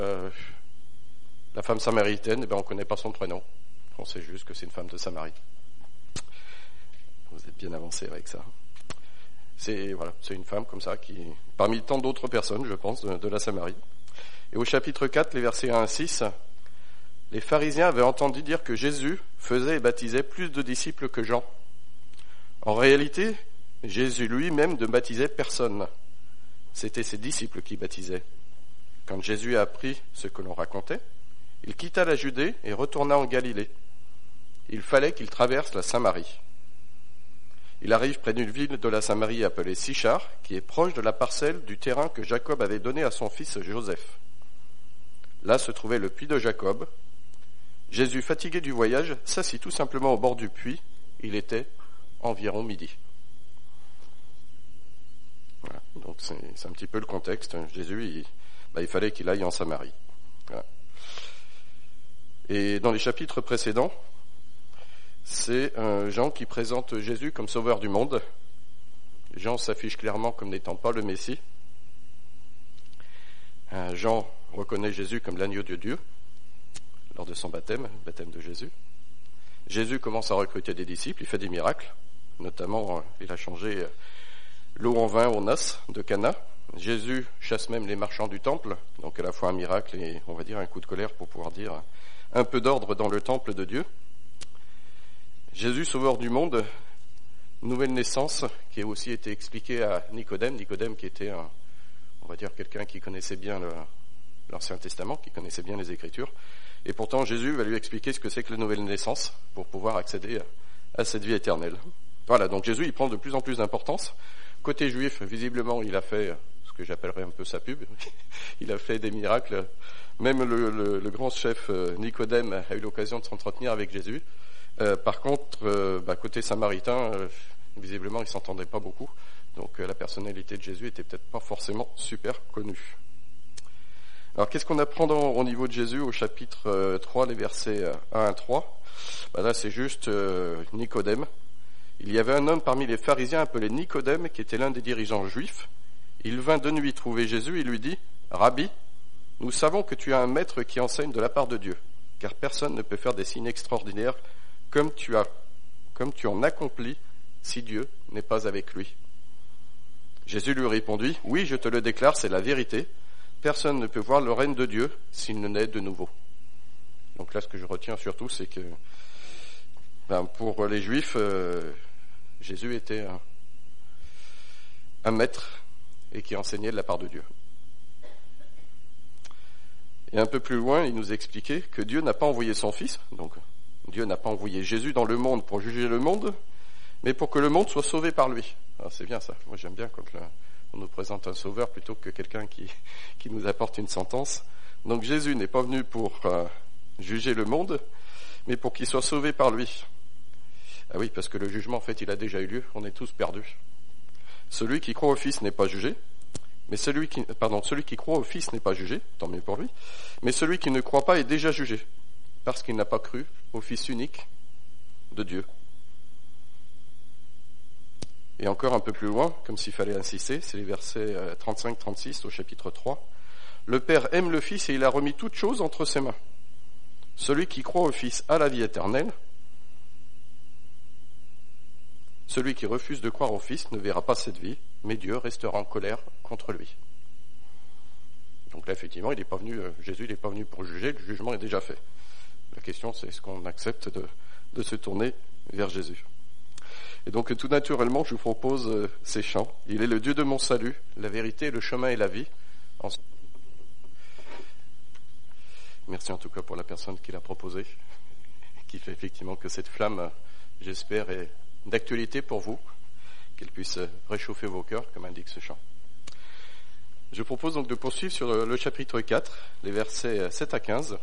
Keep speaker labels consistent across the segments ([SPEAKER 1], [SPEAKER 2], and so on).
[SPEAKER 1] La femme samaritaine, on ne connaît pas son prénom. On sait juste que c'est une femme de Samarie. Vous êtes bien avancé avec ça. C'est une femme comme ça qui, parmi tant d'autres personnes, je pense, de la Samarie. Et au chapitre 4, les versets 1 à 6, les pharisiens avaient entendu dire que Jésus faisait et baptisait plus de disciples que Jean. En réalité, Jésus lui-même ne baptisait personne. C'était ses disciples qui baptisaient. Quand Jésus a appris ce que l'on racontait, il quitta la Judée et retourna en Galilée. Il fallait qu'il traverse la Samarie. Il arrive près d'une ville de la Samarie appelée Sichar, qui est proche de la parcelle du terrain que Jacob avait donné à son fils Joseph. Là se trouvait le puits de Jacob. Jésus, fatigué du voyage, s'assit tout simplement au bord du puits. Il était environ midi. Voilà, donc c'est un petit peu le contexte. Jésus, il fallait qu'il aille en Samarie. Voilà. Et dans les chapitres précédents, c'est Jean qui présente Jésus comme sauveur du monde. Jean s'affiche clairement comme n'étant pas le Messie. Jean reconnaît Jésus comme l'agneau de Dieu lors de son baptême, le baptême de Jésus. Jésus commence à recruter des disciples, il fait des miracles. Notamment, il a changé l'eau en vin aux noces de Cana. Jésus chasse même les marchands du temple, donc à la fois un miracle et, on va dire, un coup de colère pour pouvoir dire un peu d'ordre dans le temple de Dieu. Jésus, sauveur du monde, nouvelle naissance, qui a aussi été expliquée à Nicodème. Nicodème qui était, on va dire, quelqu'un qui connaissait bien l'Ancien Testament, qui connaissait bien les Écritures. Et pourtant, Jésus va lui expliquer ce que c'est que la nouvelle naissance pour pouvoir accéder à cette vie éternelle. Voilà, donc Jésus, il prend de plus en plus d'importance. Côté juif, visiblement, il a fait ce que j'appellerais un peu sa pub. Il a fait des miracles. Même le grand chef Nicodème a eu l'occasion de s'entretenir avec Jésus. Par contre, côté samaritain, visiblement, ils s'entendaient pas beaucoup. Donc la personnalité de Jésus était peut-être pas forcément super connue. Alors qu'est-ce qu'on apprend au niveau de Jésus au chapitre 3, les versets 1 à 3 ? Là, c'est juste Nicodème. Il y avait un homme parmi les pharisiens appelé Nicodème, qui était l'un des dirigeants juifs. Il vint de nuit trouver Jésus et lui dit : « Rabbi, nous savons que tu as un maître qui enseigne de la part de Dieu, car personne ne peut faire des signes extraordinaires comme tu en accomplis si Dieu n'est pas avec lui. » Jésus lui répondit : « Oui, je te le déclare, c'est la vérité. Personne ne peut voir le règne de Dieu s'il ne naît de nouveau. » Donc là, ce que je retiens surtout, c'est que pour les Juifs, Jésus était un maître et qui enseignait de la part de Dieu. Et un peu plus loin, il nous expliquait que Dieu n'a pas envoyé son Fils, donc Dieu n'a pas envoyé Jésus dans le monde pour juger le monde, mais pour que le monde soit sauvé par lui. Alors c'est bien ça. Moi j'aime bien quand on nous présente un sauveur plutôt que quelqu'un qui nous apporte une sentence. Donc Jésus n'est pas venu pour juger le monde, mais pour qu'il soit sauvé par lui. Ah oui, parce que le jugement, en fait, il a déjà eu lieu. On est tous perdus. Celui qui croit au Fils n'est pas jugé, mais celui qui croit au Fils n'est pas jugé, tant mieux pour lui, mais celui qui ne croit pas est déjà jugé, parce qu'il n'a pas cru au Fils unique de Dieu. Et encore un peu plus loin, comme s'il fallait insister, c'est les versets 35-36 au chapitre 3. Le Père aime le Fils et il a remis toutes choses entre ses mains. Celui qui croit au Fils a la vie éternelle. Celui qui refuse de croire au Fils ne verra pas cette vie, mais Dieu restera en colère contre lui. Donc là, effectivement, Jésus n'est pas venu pour juger, le jugement est déjà fait. La question, c'est est-ce qu'on accepte de se tourner vers Jésus. Et donc, tout naturellement, je vous propose ces chants. Il est le Dieu de mon salut, la vérité, le chemin et la vie. Merci en tout cas pour la personne qui l'a proposé, qui fait effectivement que cette flamme, j'espère, est d'actualité pour vous, qu'elle puisse réchauffer vos cœurs, comme indique ce chant. Je propose donc de poursuivre sur le chapitre 4, les versets 7 à 15.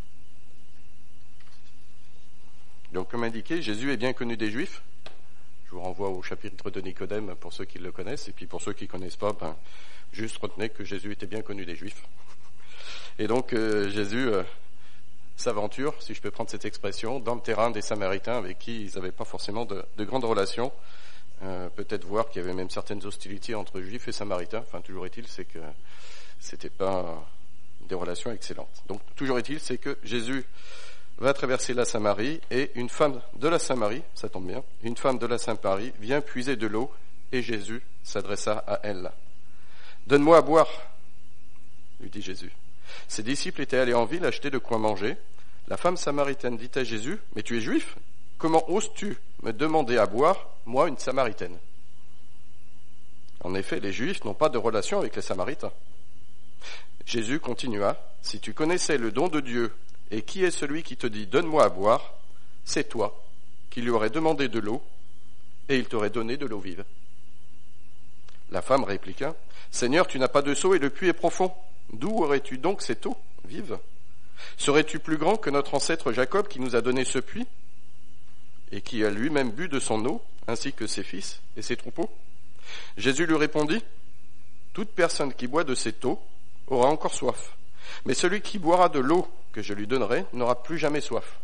[SPEAKER 1] Donc, comme indiqué, Jésus est bien connu des Juifs. Je vous renvoie au chapitre de Nicodème pour ceux qui le connaissent, et puis pour ceux qui ne connaissent pas, juste retenez que Jésus était bien connu des Juifs. Et donc, Jésus s'aventure, si je peux prendre cette expression, dans le terrain des Samaritains avec qui ils n'avaient pas forcément de grandes relations. Peut-être voir qu'il y avait même certaines hostilités entre Juifs et Samaritains. Enfin, toujours est-il, c'est que c'était pas des relations excellentes. Donc, toujours est-il, c'est que Jésus va traverser la Samarie et une femme de la Samarie, ça tombe bien, une femme de la Samarie vient puiser de l'eau et Jésus s'adressa à elle. « Donne-moi à boire », lui dit Jésus. Ses disciples étaient allés en ville acheter de quoi manger. La femme samaritaine dit à Jésus, « Mais tu es juif ? Comment oses-tu me demander à boire, moi, une Samaritaine ?» En effet, les Juifs n'ont pas de relation avec les Samaritains. Jésus continua, « Si tu connaissais le don de Dieu et qui est celui qui te dit « Donne-moi à boire », c'est toi qui lui aurais demandé de l'eau et il t'aurait donné de l'eau vive. » La femme répliqua, « Seigneur, tu n'as pas de seau et le puits est profond. D'où aurais-tu donc cette eau vive ? Serais-tu plus grand que notre ancêtre Jacob qui nous a donné ce puits et qui a lui-même bu de son eau, ainsi que ses fils et ses troupeaux ?» Jésus lui répondit, « Toute personne qui boit de cette eau aura encore soif, mais celui qui boira de l'eau que je lui donnerai n'aura plus jamais soif.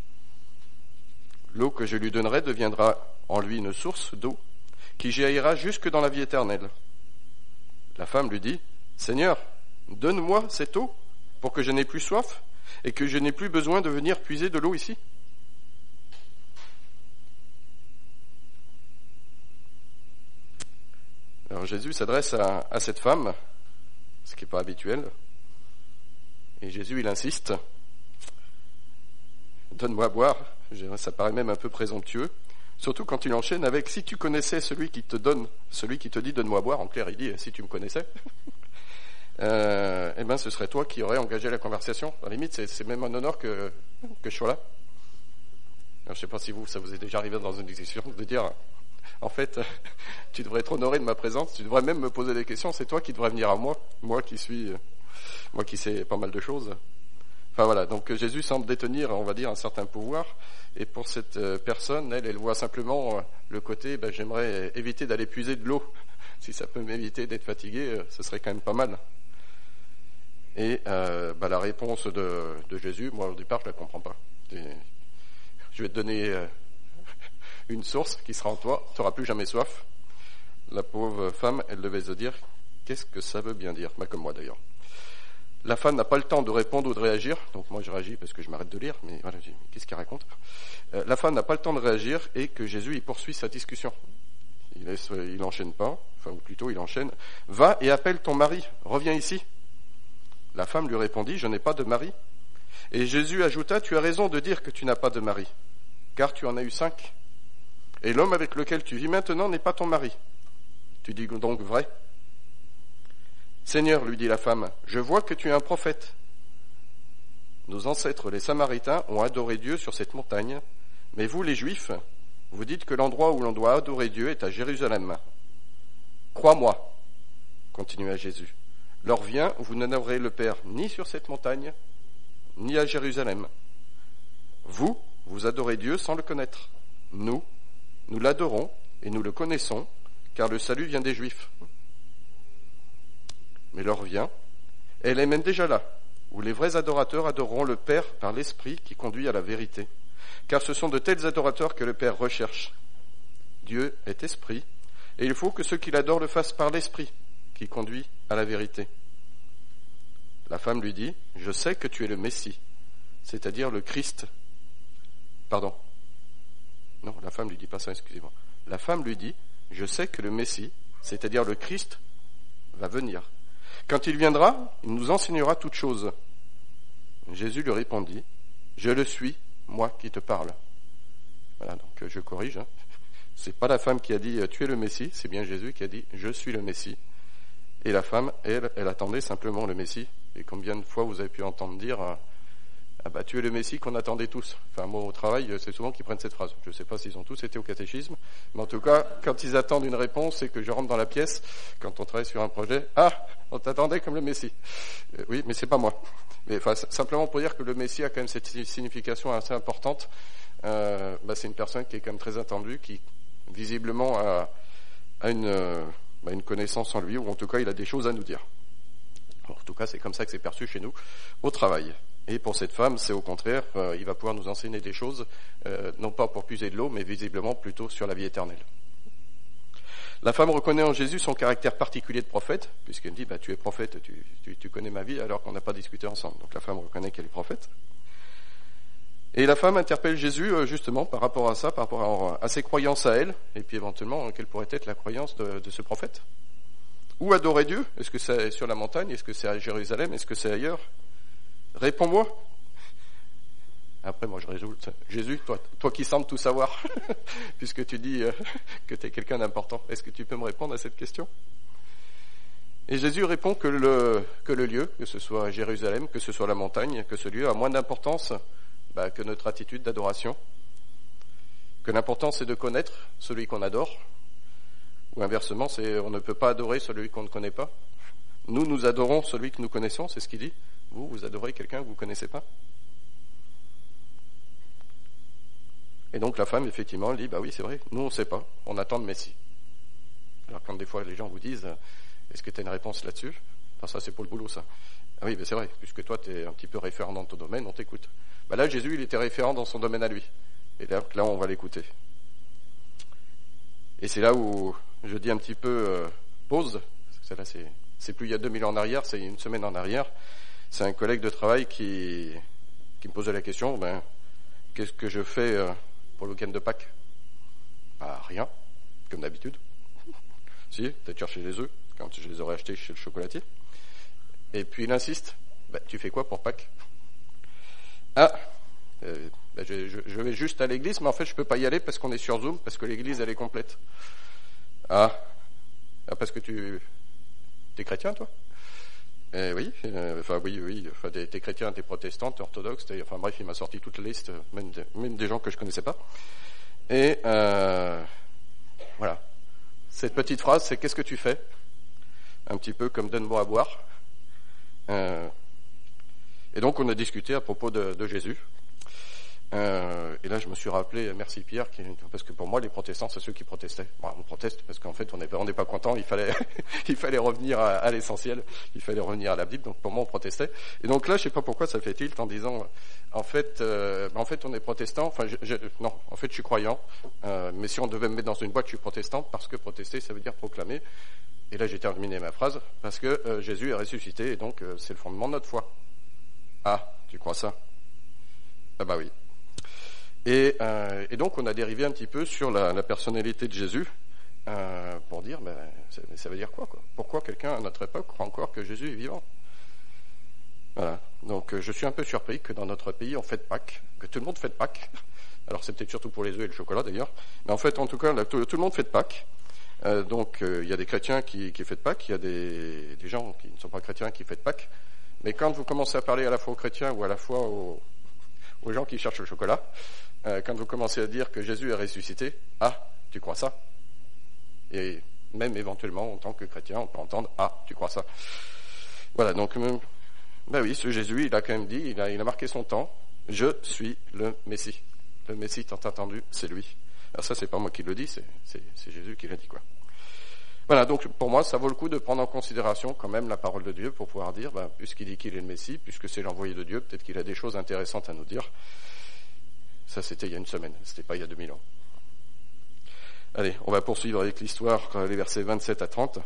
[SPEAKER 1] L'eau que je lui donnerai deviendra en lui une source d'eau qui jaillira jusque dans la vie éternelle. » La femme lui dit, « Seigneur, donne-moi cette eau pour que je n'ai plus soif et que je n'ai plus besoin de venir puiser de l'eau ici. » Alors Jésus s'adresse à cette femme, ce qui n'est pas habituel, et Jésus il insiste, « Donne-moi à boire », ça paraît même un peu présomptueux, surtout quand il enchaîne avec « Si tu connaissais celui qui te dit donne-moi à boire », en clair il dit « Si tu me connaissais », eh ben ce serait toi qui aurais engagé la conversation. À la limite, c'est même un honneur que je sois là. Alors, je ne sais pas si ça vous est déjà arrivé dans une discussion de dire en fait, tu devrais être honoré de ma présence, tu devrais même me poser des questions, c'est toi qui devrais venir à moi qui sais pas mal de choses. Enfin voilà, donc Jésus semble détenir, on va dire, un certain pouvoir, et pour cette personne, elle voit simplement le côté, j'aimerais éviter d'aller puiser de l'eau. Si ça peut m'éviter d'être fatigué, ce serait quand même pas mal. Et la réponse de Jésus, moi au départ, je la comprends pas. Je vais te donner une source qui sera en toi, tu n'auras plus jamais soif. La pauvre femme, elle devait se dire, qu'est-ce que ça veut bien dire ? Comme moi d'ailleurs. La femme n'a pas le temps de répondre ou de réagir, donc moi je réagis parce que je m'arrête de lire, mais voilà, qu'est-ce qu'il raconte ? La femme n'a pas le temps de réagir et que Jésus il poursuit sa discussion. Il enchaîne pas, ou plutôt il enchaîne. « Va et appelle ton mari, reviens ici. » La femme lui répondit, « Je n'ai pas de mari. » Et Jésus ajouta, « Tu as raison de dire que tu n'as pas de mari, car tu en as eu 5. Et l'homme avec lequel tu vis maintenant n'est pas ton mari. Tu dis donc vrai ? » « Seigneur, lui dit la femme, je vois que tu es un prophète. Nos ancêtres, les Samaritains, ont adoré Dieu sur cette montagne, mais vous, les Juifs, vous dites que l'endroit où l'on doit adorer Dieu est à Jérusalem. Crois-moi, continua Jésus, l'heure vient où vous n'adorerez le Père ni sur cette montagne, ni à Jérusalem. Vous adorez Dieu sans le connaître. Nous l'adorons et nous le connaissons, car le salut vient des Juifs. Mais l'heure vient, et elle est même déjà là, où les vrais adorateurs adoreront le Père par l'Esprit qui conduit à la vérité. Car ce sont de tels adorateurs que le Père recherche. Dieu est esprit, et il faut que ceux qui l'adorent le fassent par l'Esprit qui conduit à la vérité. La femme lui dit, « Je sais que tu es le Messie, c'est-à-dire le Christ. » Pardon. Non, la femme lui dit pas ça, excusez-moi. La femme lui dit, « Je sais que le Messie, c'est-à-dire le Christ, va venir. Quand il viendra, il nous enseignera toutes choses. » Jésus lui répondit, « Je le suis, moi qui te parle. » Voilà, donc je corrige. C'est pas la femme qui a dit « Tu es le Messie », c'est bien Jésus qui a dit « Je suis le Messie ». Et la femme, elle attendait simplement le Messie. Et combien de fois vous avez pu entendre dire « Ah bah tu es le Messie qu'on attendait tous ». Enfin moi au travail, c'est souvent qu'ils prennent cette phrase. Je ne sais pas s'ils ont tous été au catéchisme, mais en tout cas, quand ils attendent une réponse et que je rentre dans la pièce, quand on travaille sur un projet, « Ah, on t'attendait comme le Messie ». Oui, mais c'est pas moi. Mais enfin, simplement pour dire que le Messie a quand même cette signification assez importante. C'est une personne qui est quand même très attendue, qui visiblement a une connaissance en lui, ou en tout cas il a des choses à nous dire. En tout cas, c'est comme ça que c'est perçu chez nous au travail. Et pour cette femme, c'est au contraire, il va pouvoir nous enseigner des choses, non pas pour puiser de l'eau, mais visiblement plutôt sur la vie éternelle. La femme reconnaît en Jésus son caractère particulier de prophète, puisqu'elle dit, tu es prophète, tu connais ma vie, alors qu'on n'a pas discuté ensemble. Donc la femme reconnaît qu'elle est prophète. Et la femme interpelle Jésus, justement, par rapport à ça, par rapport à ses croyances à elle, et puis éventuellement, quelle pourrait être la croyance de ce prophète. Où adorer Dieu? Est-ce que c'est sur la montagne? Est-ce que c'est à Jérusalem? Est-ce que c'est ailleurs? Réponds-moi. Après, moi, je résulte. Jésus, toi qui sembles tout savoir, puisque tu dis que tu es quelqu'un d'important, est-ce que tu peux me répondre à cette question? Et Jésus répond que le lieu, que ce soit Jérusalem, que ce soit la montagne, que ce lieu a moins d'importance que notre attitude d'adoration, que l'important c'est de connaître celui qu'on adore, ou inversement, on ne peut pas adorer celui qu'on ne connaît pas. Nous adorons celui que nous connaissons, c'est ce qu'il dit. Vous adorez quelqu'un que vous ne connaissez pas. Et donc la femme, effectivement, elle dit, oui, c'est vrai, nous on ne sait pas, on attend le Messie. Alors quand des fois les gens vous disent, est-ce que tu as une réponse là-dessus? Enfin, ça c'est pour le boulot, ça. Ah oui, c'est vrai, puisque toi tu es un petit peu référent dans ton domaine, on t'écoute. Là, Jésus, il était référent dans son domaine à lui. Et là, on va l'écouter. Et c'est là où je dis un petit peu pause. Là, c'est plus il y a 2000 ans en arrière, c'est une semaine en arrière. C'est un collègue de travail qui me posait la question, qu'est-ce que je fais pour le week-end de Pâques? Rien, comme d'habitude. Si, peut-être chercher les œufs, quand je les aurais achetés chez le chocolatier. Et puis il insiste, tu fais quoi pour Pâques? Je vais juste à l'église, mais en fait je peux pas y aller parce qu'on est sur Zoom, parce que l'église elle est complète. Parce que t'es chrétien toi? Oui, t'es chrétien, t'es protestant, t'es orthodoxe, bref, il m'a sorti toute la liste, même des gens que je connaissais pas. Et voilà. Cette petite phrase, c'est qu'est-ce que tu fais? Un petit peu comme donne-moi à boire. Et donc on a discuté à propos de Jésus. Et là je me suis rappelé, merci Pierre, parce que pour moi les protestants c'est ceux qui protestaient. On proteste parce qu'en fait on n'est pas content, il fallait revenir à l'essentiel, il fallait revenir à la Bible, donc pour moi on protestait. Et donc là je sais pas pourquoi ça fait tilt en disant en fait on est protestant, non, en fait je suis croyant, mais si on devait me mettre dans une boîte je suis protestant parce que protester ça veut dire proclamer. Et là j'ai terminé ma phrase parce que Jésus est ressuscité et donc c'est le fondement de notre foi. Tu crois ça? Oui. Et donc on a dérivé un petit peu sur la personnalité de Jésus pour dire ça veut dire quoi? Pourquoi quelqu'un à notre époque croit encore que Jésus est vivant? Voilà. Donc je suis un peu surpris que dans notre pays on fête Pâques, que tout le monde fête Pâques. Alors c'est peut-être surtout pour les œufs et le chocolat d'ailleurs, mais en fait en tout cas là, tout le monde fête Pâques. Donc il y a des chrétiens qui fêtent Pâques, il y a des gens qui ne sont pas chrétiens qui fêtent Pâques. Mais quand vous commencez à parler à la fois aux chrétiens ou à la fois aux gens qui cherchent le chocolat, quand vous commencez à dire que Jésus est ressuscité, tu crois ça? Et même éventuellement, en tant que chrétien, on peut entendre, tu crois ça? Voilà, donc, oui, ce Jésus, il a quand même dit, il a marqué son temps, je suis le Messie. Le Messie tant attendu, c'est lui. Alors ça, c'est pas moi qui le dis, c'est Jésus qui l'a dit, quoi. Voilà, donc pour moi, ça vaut le coup de prendre en considération quand même la parole de Dieu pour pouvoir dire, puisqu'il dit qu'il est le Messie, puisque c'est l'envoyé de Dieu, peut-être qu'il a des choses intéressantes à nous dire. Ça, c'était il y a une semaine, c'était pas il y a 2000 ans. Allez, on va poursuivre avec l'histoire, les versets 27 à 30.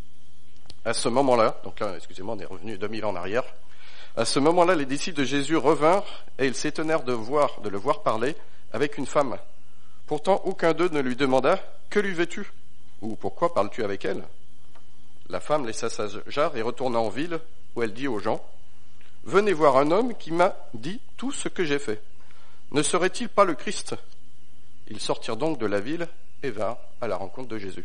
[SPEAKER 1] À ce moment-là, donc là, excusez-moi, on est revenu 2000 ans en arrière. À ce moment-là, les disciples de Jésus revinrent et ils s'étonnèrent de le voir parler avec une femme. Pourtant, aucun d'eux ne lui demanda « Que lui veux-tu » ou « Pourquoi parles-tu avec elle ?» La femme laissa sa jarre et retourna en ville où elle dit aux gens « Venez voir un homme qui m'a dit tout ce que j'ai fait. Ne serait-il pas le Christ ?» Ils sortirent donc de la ville et vinrent à la rencontre de Jésus.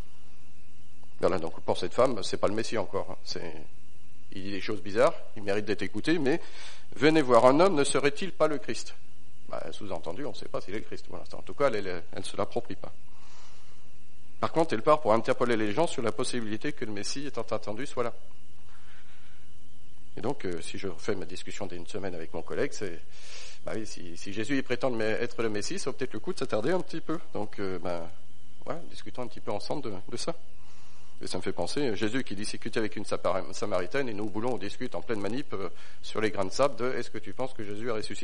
[SPEAKER 1] Voilà, donc pour cette femme, c'est pas le Messie encore. Il dit des choses bizarres, il mérite d'être écouté, mais venez voir un homme, ne serait-il pas le Christ? Sous-entendu, on ne sait pas s'il est le Christ. Voilà, en tout cas, elle ne se l'approprie pas. Par contre, elle part pour interpeller les gens sur la possibilité que le Messie, étant attendu, soit là. Et donc, si je refais ma discussion d'une semaine avec mon collègue, c'est, si Jésus prétend être le Messie, ça vaut peut-être le coup de s'attarder un petit peu. Donc, voilà, discutons un petit peu ensemble de ça. Et ça me fait penser, Jésus qui discutait avec une Samaritaine, et nous, au boulot, on discute en pleine manip sur les grains de sable de « Est-ce que tu penses que Jésus a ressuscité ?»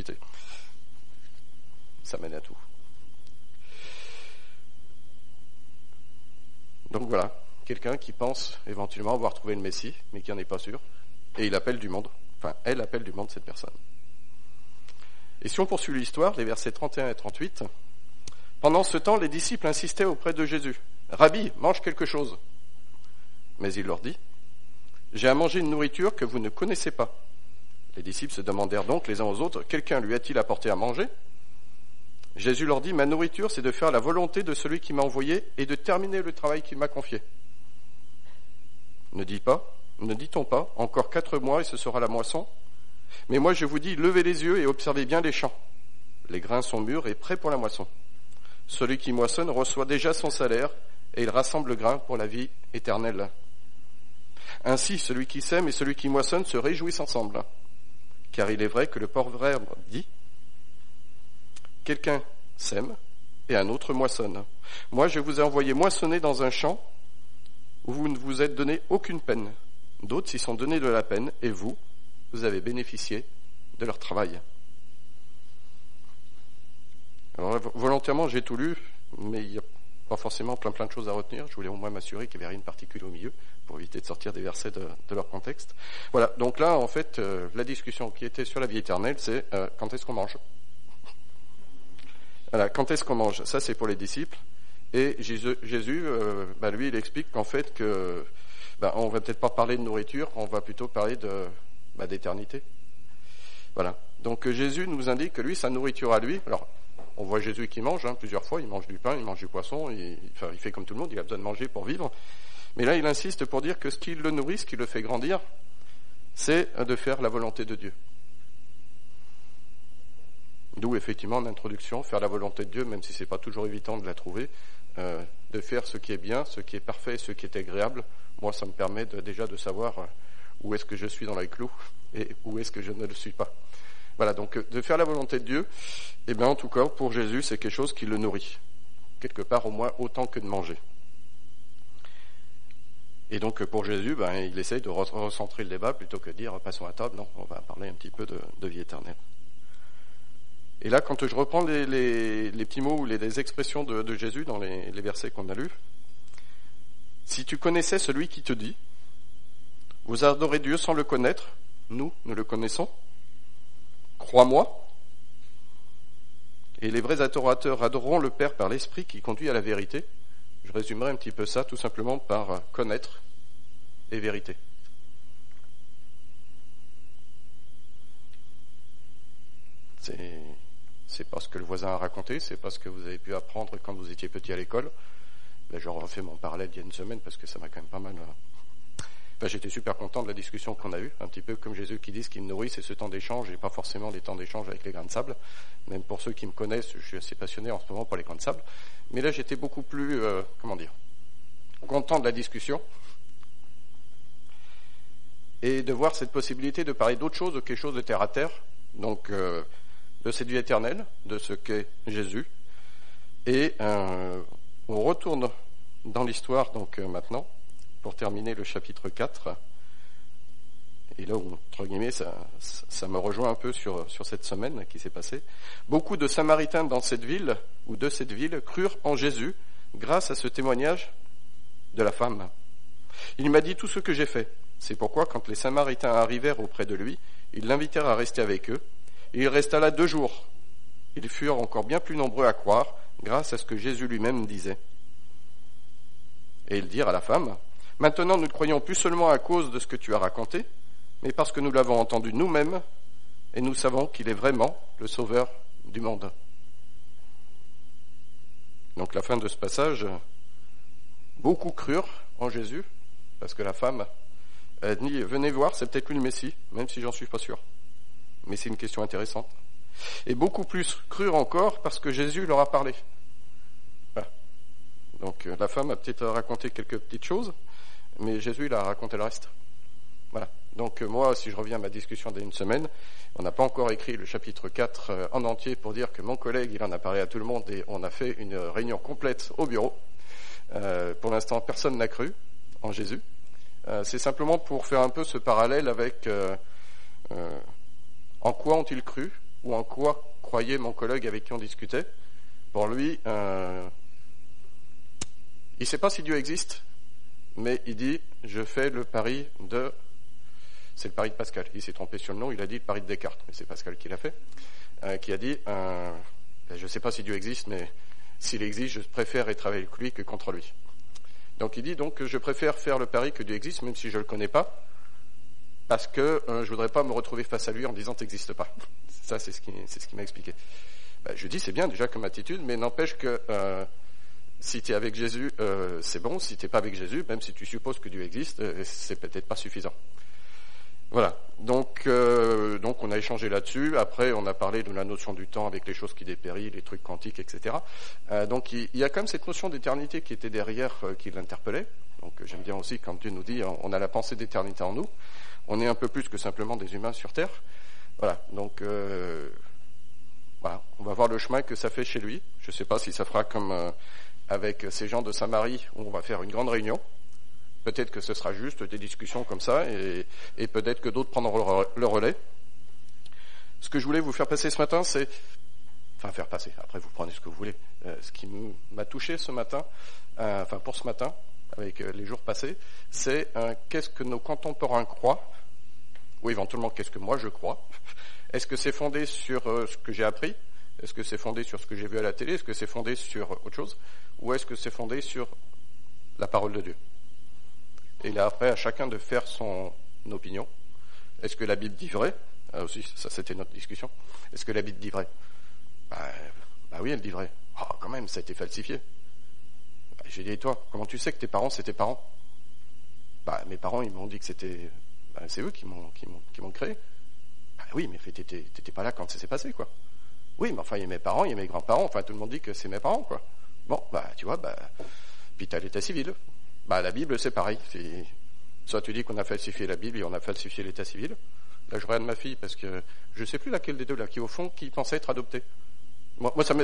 [SPEAKER 1] Ça mène à tout. Donc voilà, quelqu'un qui pense éventuellement avoir trouvé le Messie, mais qui n'en est pas sûr, et il appelle du monde, elle appelle du monde cette personne. Et si on poursuit l'histoire, les versets 31 et 38, pendant ce temps, les disciples insistaient auprès de Jésus. « Rabbi, mange quelque chose !» Mais il leur dit, « J'ai à manger une nourriture que vous ne connaissez pas. » Les disciples se demandèrent donc les uns aux autres, « Quelqu'un lui a-t-il apporté à manger ?» Jésus leur dit, « Ma nourriture, c'est de faire la volonté de celui qui m'a envoyé et de terminer le travail qu'il m'a confié. » Ne dit-on pas, encore 4 mois et ce sera la moisson ? Mais moi je vous dis, levez les yeux et observez bien les champs. Les grains sont mûrs et prêts pour la moisson. Celui qui moissonne reçoit déjà son salaire et il rassemble le grain pour la vie éternelle. Ainsi, celui qui sème et celui qui moissonne se réjouissent ensemble. Car il est vrai que le proverbe dit, quelqu'un sème et un autre moissonne. Moi je vous ai envoyé moissonner dans un champ où vous ne vous êtes donné aucune peine. D'autres s'y sont donné de la peine, et vous avez bénéficié de leur travail. Alors volontairement, j'ai tout lu, mais il n'y a pas forcément plein de choses à retenir. Je voulais au moins m'assurer qu'il n'y avait rien de particulier au milieu, pour éviter de sortir des versets de leur contexte. Voilà, donc là, en fait, la discussion qui était sur la vie éternelle, c'est quand est-ce qu'on mange ? Voilà, quand est-ce qu'on mange ? Ça, c'est pour les disciples. Et Jésus, lui, il explique qu'en fait, on va peut-être pas parler de nourriture, on va plutôt parler d'éternité. Voilà. Donc Jésus nous indique que lui, sa nourriture à lui, alors on voit Jésus qui mange plusieurs fois, il mange du pain, il mange du poisson, il fait comme tout le monde, il a besoin de manger pour vivre. Mais là, il insiste pour dire que ce qui le nourrit, ce qui le fait grandir, c'est de faire la volonté de Dieu. D'où effectivement en introduction, faire la volonté de Dieu, même si c'est pas toujours évident de la trouver, de faire ce qui est bien, ce qui est parfait, ce qui est agréable. Moi, ça me permet déjà de savoir où est-ce que je suis dans les clous et où est-ce que je ne le suis pas. Voilà, donc de faire la volonté de Dieu, en tout cas, pour Jésus, c'est quelque chose qui le nourrit. Quelque part, au moins, autant que de manger. Et donc, pour Jésus, il essaye de recentrer le débat plutôt que de dire, passons à table. Non, on va parler un petit peu de vie éternelle. Et là, quand je reprends les petits mots ou les expressions de Jésus dans les versets qu'on a lus, si tu connaissais celui qui te dit, vous adorez Dieu sans le connaître, nous le connaissons, crois-moi, et les vrais adorateurs adoreront le Père par l'Esprit qui conduit à la vérité. Je résumerai un petit peu ça tout simplement par connaître et vérité. C'est pas ce que le voisin a raconté, c'est pas ce que vous avez pu apprendre quand vous étiez petit à l'école. Là, je refais mon parallèle il y a une semaine parce que ça m'a quand même pas mal... j'étais super content de la discussion qu'on a eue, un petit peu comme Jésus qui dit ce qui me nourrit, c'est ce temps d'échange et pas forcément des temps d'échange avec les grains de sable. Même pour ceux qui me connaissent, je suis assez passionné en ce moment pour les grains de sable. Mais là, j'étais beaucoup plus, content de la discussion et de voir cette possibilité de parler d'autre chose, de quelque chose de terre à terre, donc de cette vie éternelle, de ce qu'est Jésus. Et on retourne dans l'histoire, donc maintenant, pour terminer le chapitre 4. Et là, entre guillemets, ça me rejoint un peu sur cette semaine qui s'est passée. Beaucoup de Samaritains dans cette ville, ou de cette ville, crurent en Jésus grâce à ce témoignage de la femme. Il m'a dit tout ce que j'ai fait. C'est pourquoi, quand les Samaritains arrivèrent auprès de lui, ils l'invitèrent à rester avec eux. Et il resta là 2 jours. Ils furent encore bien plus nombreux à croire, grâce à ce que Jésus lui-même disait. Et ils dirent à la femme, « Maintenant, nous ne croyons plus seulement à cause de ce que tu as raconté, mais parce que nous l'avons entendu nous-mêmes, et nous savons qu'il est vraiment le Sauveur du monde. » Donc la fin de ce passage, beaucoup crurent en Jésus, parce que la femme a dit, venez voir, c'est peut-être lui le Messie, même si j'en suis pas sûr. Mais c'est une question intéressante. Et beaucoup plus crurent encore parce que Jésus leur a parlé. Voilà. Donc la femme a peut-être raconté quelques petites choses, mais Jésus il a raconté le reste. Voilà. Donc moi, si je reviens à ma discussion d'il y a une semaine, on n'a pas encore écrit le chapitre 4 en entier pour dire que mon collègue, il en a parlé à tout le monde et on a fait une réunion complète au bureau. Pour l'instant, personne n'a cru en Jésus. C'est simplement pour faire un peu ce parallèle avec en quoi ont-ils cru ou en quoi croyait mon collègue avec qui on discutait. Pour lui, Il ne sait pas si Dieu existe, mais il dit, je fais le pari de... C'est le pari de Pascal. Il s'est trompé sur le nom, il a dit le pari de Descartes, mais c'est Pascal qui l'a fait, qui a dit, je ne sais pas si Dieu existe, mais s'il existe, je préfère être avec lui que contre lui. Donc il dit donc que je préfère faire le pari que Dieu existe, même si je ne le connais pas, parce que je ne voudrais pas me retrouver face à lui en disant « t'existes pas ». Ça, c'est ce qui m'a expliqué. Je dis c'est bien déjà comme attitude, mais n'empêche que si tu es avec Jésus, c'est bon. Si tu n'es pas avec Jésus, même si tu supposes que Dieu existe, c'est peut-être pas suffisant. Voilà, donc on a échangé là-dessus. Après, on a parlé de la notion du temps avec les choses qui dépérissent, les trucs quantiques, etc. Donc il y a quand même cette notion d'éternité qui était derrière, qui l'interpellait. Donc j'aime bien aussi quand Dieu nous dit on a la pensée d'éternité en nous. On est un peu plus que simplement des humains sur Terre. Voilà, donc voilà, on va voir le chemin que ça fait chez lui. Je ne sais pas si ça fera comme avec ces gens de Samarie où on va faire une grande réunion. Peut-être que ce sera juste des discussions comme ça, et peut-être que d'autres prendront le relais. Ce que je voulais vous faire passer ce matin, c'est... Enfin, faire passer, après vous prenez ce que vous voulez. Ce qui m'a touché ce matin, pour ce matin, avec les jours passés, c'est qu'est-ce que nos contemporains croient, ou éventuellement qu'est-ce que moi je crois. Est-ce que c'est fondé sur ce que j'ai appris ? Est-ce que c'est fondé sur ce que j'ai vu à la télé ? Est-ce que c'est fondé sur autre chose ? Ou est-ce que c'est fondé sur la parole de Dieu ? Et là, après, à chacun de faire son opinion. Est-ce que la Bible dit vrai ? Aussi, ça c'était notre discussion. Est-ce que la Bible dit vrai ? Bah oui, elle dit vrai. Quand même, ça a été falsifié. J'ai dit, et toi, comment tu sais que tes parents, c'est tes parents ? Mes parents, ils m'ont dit que c'était... c'est eux qui m'ont créé. Oui, mais t'étais pas là quand ça s'est passé, quoi. Oui, mais enfin, il y a mes parents, il y a mes grands-parents, enfin, tout le monde dit que c'est mes parents, quoi. Bon, tu vois, puis t'as l'état civil. La Bible, c'est pareil. Soit tu dis qu'on a falsifié la Bible et on a falsifié l'état civil. Là, je regarde ma fille parce que je sais plus laquelle des deux, là, qui au fond, qui pensait être adoptée. Moi, ça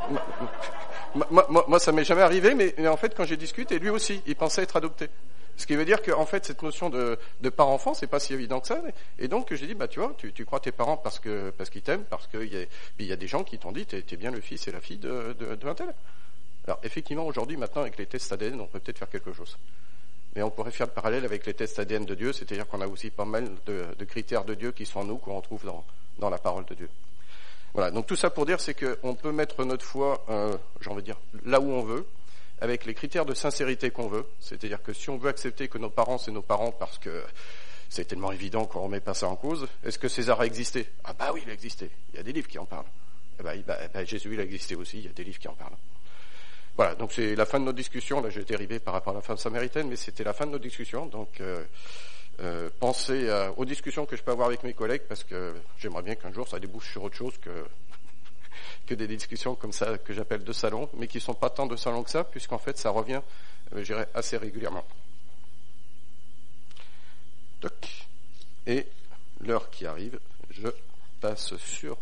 [SPEAKER 1] m'est jamais arrivé, mais en fait, quand j'ai discuté, lui aussi, il pensait être adopté. Ce qui veut dire que, en fait, cette notion de parent-enfant, c'est pas si évident que ça. Et donc, j'ai dit, tu vois, tu crois tes parents parce qu'ils t'aiment, parce qu'il y a des gens qui t'ont dit, t'es bien le fils et la fille d'un tel. Alors, effectivement, aujourd'hui, maintenant, avec les tests ADN, on peut peut-être faire quelque chose. Mais on pourrait faire le parallèle avec les tests ADN de Dieu, c'est-à-dire qu'on a aussi pas mal de critères de Dieu qui sont en nous, qu'on retrouve dans la parole de Dieu. Voilà, donc tout ça pour dire, c'est qu'on peut mettre notre foi, j'ai envie de dire, là où on veut, avec les critères de sincérité qu'on veut. C'est-à-dire que si on veut accepter que nos parents, c'est nos parents parce que c'est tellement évident qu'on ne remet pas ça en cause, est-ce que César a existé ? Oui, il a existé. Il y a des livres qui en parlent. Jésus, il a existé aussi, il y a des livres qui en parlent. Voilà, donc c'est la fin de notre discussion. Là, j'ai été dérivé par rapport à la femme samaritaine, mais c'était la fin de notre discussion. Donc, pensez aux discussions que je peux avoir avec mes collègues, parce que j'aimerais bien qu'un jour ça débouche sur autre chose que des discussions comme ça que j'appelle de salon, mais qui sont pas tant de salon que ça, puisqu'en fait ça revient, je dirais, assez régulièrement. Et l'heure qui arrive, je passe sur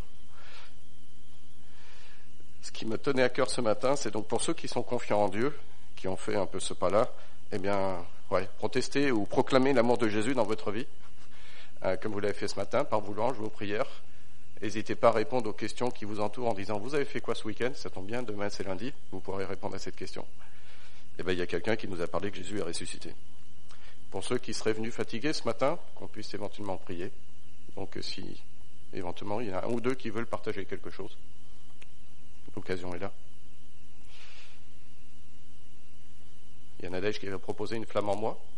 [SPEAKER 1] ce qui me tenait à cœur ce matin. C'est donc pour ceux qui sont confiants en Dieu, qui ont fait un peu ce pas-là, protester ou proclamer l'amour de Jésus dans votre vie, comme vous l'avez fait ce matin, par vos louanges, vos prières. N'hésitez pas à répondre aux questions qui vous entourent en disant « Vous avez fait quoi ce week-end ?» Ça tombe bien, demain c'est lundi, vous pourrez répondre à cette question. Il y a quelqu'un qui nous a parlé que Jésus est ressuscité. Pour ceux qui seraient venus fatigués ce matin, qu'on puisse éventuellement prier. Donc si éventuellement il y en a un ou deux qui veulent partager quelque chose, l'occasion est là. Il y a Nadège qui avait proposé une flamme en moi.